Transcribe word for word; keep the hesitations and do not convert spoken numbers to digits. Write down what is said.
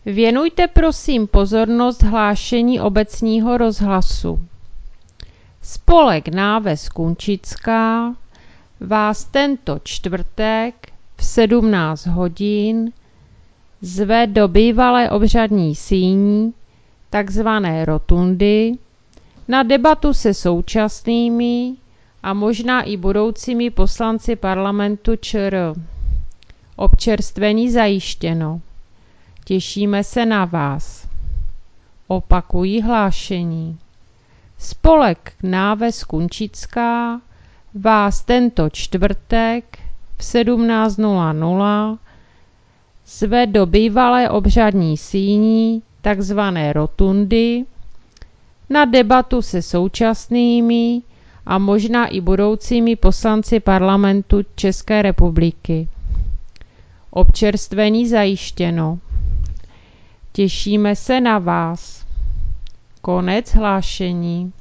Věnujte prosím pozornost hlášení obecního rozhlasu. Spolek Náves Kunčická vás tento čtvrtek v sedmnáct hodin zve do bývalé obřadní síní, takzvané rotundy, na debatu se současnými a možná i budoucími poslanci parlamentu ČR. Občerstvení zajištěno. Těšíme se na vás. Opakují hlášení. Spolek Náves Kunčická vás tento čtvrtek v sedmnáct hodin zve do bývalé obřadní síní, takzvané rotundy, na debatu se současnými a možná i budoucími poslanci parlamentu České republiky. Občerstvení zajištěno. Těšíme se na vás. Konec hlášení.